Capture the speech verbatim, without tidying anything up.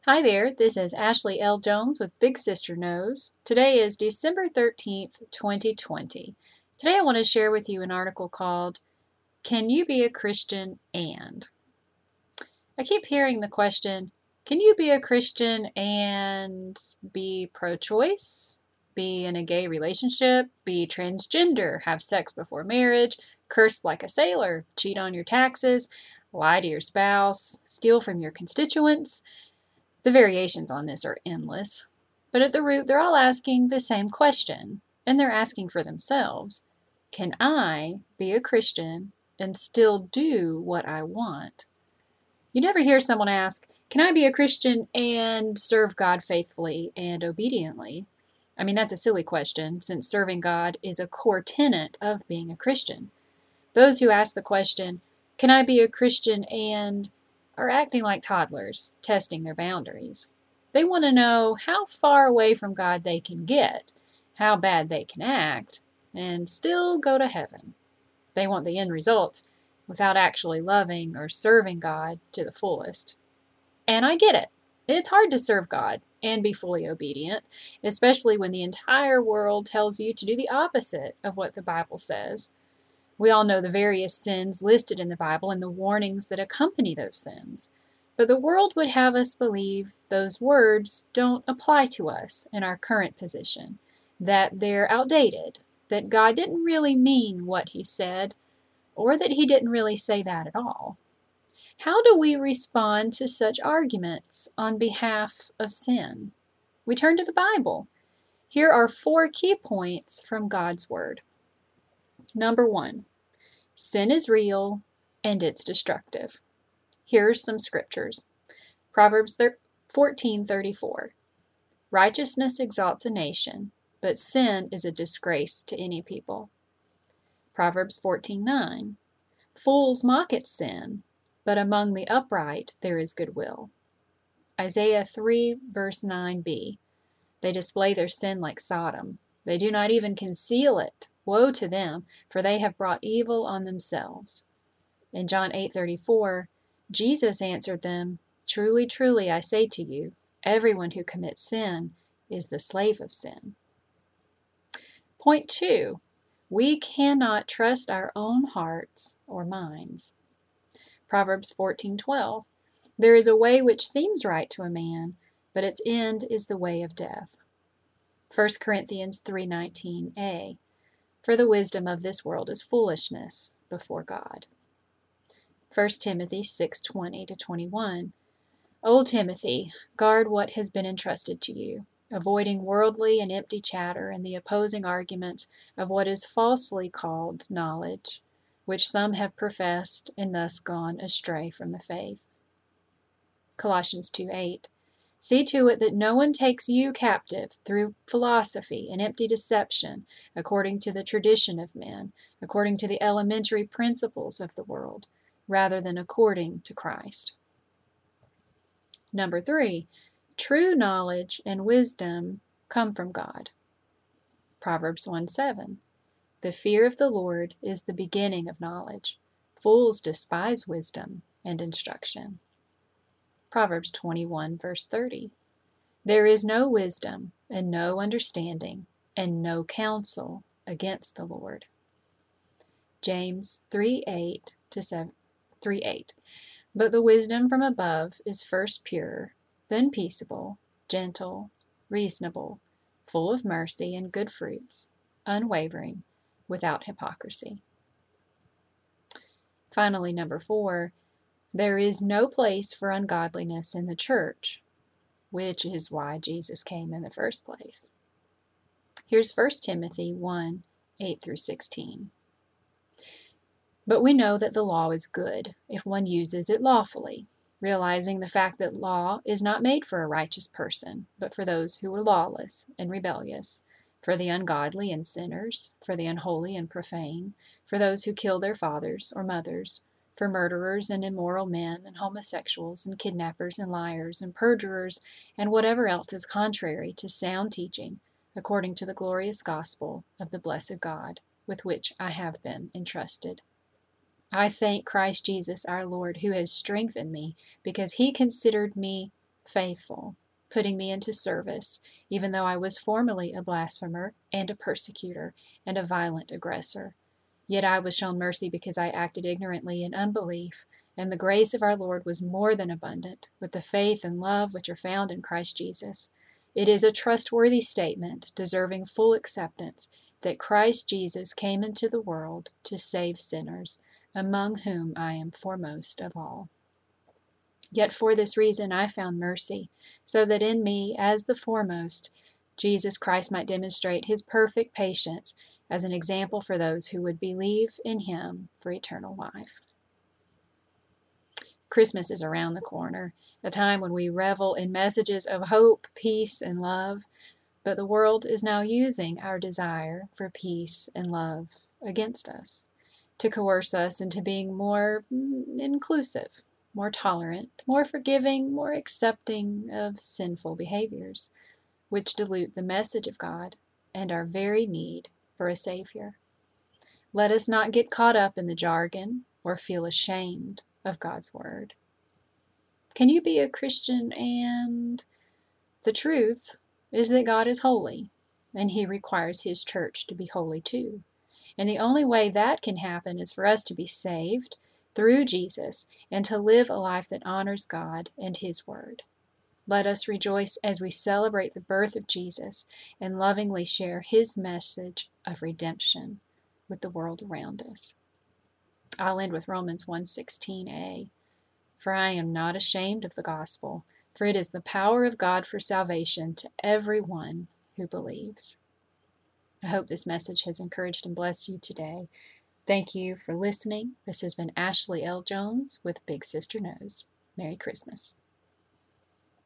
Hi there, this is Ashley L. Jones with Big Sister Knows. Today is December thirteenth, twenty twenty. Today I want to share with you an article called, Can You Be a Christian and? I keep hearing the question, can you be a Christian and be pro-choice, be in a gay relationship, be transgender, have sex before marriage, curse like a sailor, cheat on your taxes, lie to your spouse, steal from your constituents? The variations on this are endless, but at the root they're all asking the same question, and they're asking for themselves. Can I be a Christian and still do what I want? You never hear someone ask, can I be a Christian and serve God faithfully and obediently? I mean, that's a silly question, since serving God is a core tenet of being a Christian. Those who ask the question, can I be a Christian and are acting like toddlers, testing their boundaries. They want to know how far away from God they can get, how bad they can act, and still go to heaven. They want the end result without actually loving or serving God to the fullest. And I get it. It's hard to serve God and be fully obedient, especially when the entire world tells you to do the opposite of what the Bible says. We all know the various sins listed in the Bible and the warnings that accompany those sins. But the world would have us believe those words don't apply to us in our current position, that they're outdated, that God didn't really mean what he said, or that he didn't really say that at all. How do we respond to such arguments on behalf of sin? We turn to the Bible. Here are four key points from God's Word. Number one, sin is real and it's destructive. Here's some scriptures. Proverbs fourteen thirty-four. Righteousness exalts a nation, but sin is a disgrace to any people. Proverbs fourteen nine. Fools mock at sin, but among the upright there is goodwill. Isaiah three verse nine b. They display their sin like Sodom. They do not even conceal it. Woe to them, for they have brought evil on themselves. In John eight thirty-four, Jesus answered them, Truly, truly, I say to you, everyone who commits sin is the slave of sin. Point two, we cannot trust our own hearts or minds. Proverbs fourteen twelve. There is a way which seems right to a man, but its end is the way of death. First Corinthians three nineteen a. For the wisdom of this world is foolishness before God. First Timothy six twenty to twenty-one. O Timothy, guard what has been entrusted to you, avoiding worldly and empty chatter and the opposing arguments of what is falsely called knowledge, which some have professed and thus gone astray from the faith. Colossians two eight. See to it that no one takes you captive through philosophy and empty deception, according to the tradition of men, according to the elementary principles of the world, rather than according to Christ. Number three, true knowledge and wisdom come from God. Proverbs one seven. The fear of the Lord is the beginning of knowledge. Fools despise wisdom and instruction. Proverbs twenty-one verse thirty. There is no wisdom and no understanding and no counsel against the Lord. James three eight to three eight. But the wisdom from above is first pure, then peaceable, gentle, reasonable, full of mercy and good fruits, unwavering, without hypocrisy. Finally, number four, there is no place for ungodliness in the church, which is why Jesus came in the first place. Here's First Timothy one eight through sixteen. But we know that the law is good if one uses it lawfully, realizing the fact that law is not made for a righteous person, but for those who are lawless and rebellious, for the ungodly and sinners, for the unholy and profane, for those who kill their fathers or mothers, for murderers and immoral men and homosexuals and kidnappers and liars and perjurers and whatever else is contrary to sound teaching, according to the glorious gospel of the blessed God, with which I have been entrusted. I thank Christ Jesus our Lord, who has strengthened me, because he considered me faithful, putting me into service, even though I was formerly a blasphemer and a persecutor and a violent aggressor. Yet I was shown mercy because I acted ignorantly in unbelief, and the grace of our Lord was more than abundant, with the faith and love which are found in Christ Jesus. It is a trustworthy statement, deserving full acceptance, that Christ Jesus came into the world to save sinners, among whom I am foremost of all. Yet for this reason I found mercy, so that in me, as the foremost, Jesus Christ might demonstrate his perfect patience as an example for those who would believe in him for eternal life. Christmas is around the corner, a time when we revel in messages of hope, peace, and love, but the world is now using our desire for peace and love against us, to coerce us into being more inclusive, more tolerant, more forgiving, more accepting of sinful behaviors, which dilute the message of God and our very need for a Savior. Let us not get caught up in the jargon or feel ashamed of God's Word. Can you be a Christian and... The truth is that God is holy, and he requires his church to be holy too. And the only way that can happen is for us to be saved through Jesus and to live a life that honors God and his word. Let us rejoice as we celebrate the birth of Jesus and lovingly share his message of redemption with the world around us. I'll end with Romans one sixteen a. For I am not ashamed of the gospel, for it is the power of God for salvation to everyone who believes. I hope this message has encouraged and blessed you today. Thank you for listening. This has been Ashley L. Jones with Big Sister Knows. Merry Christmas.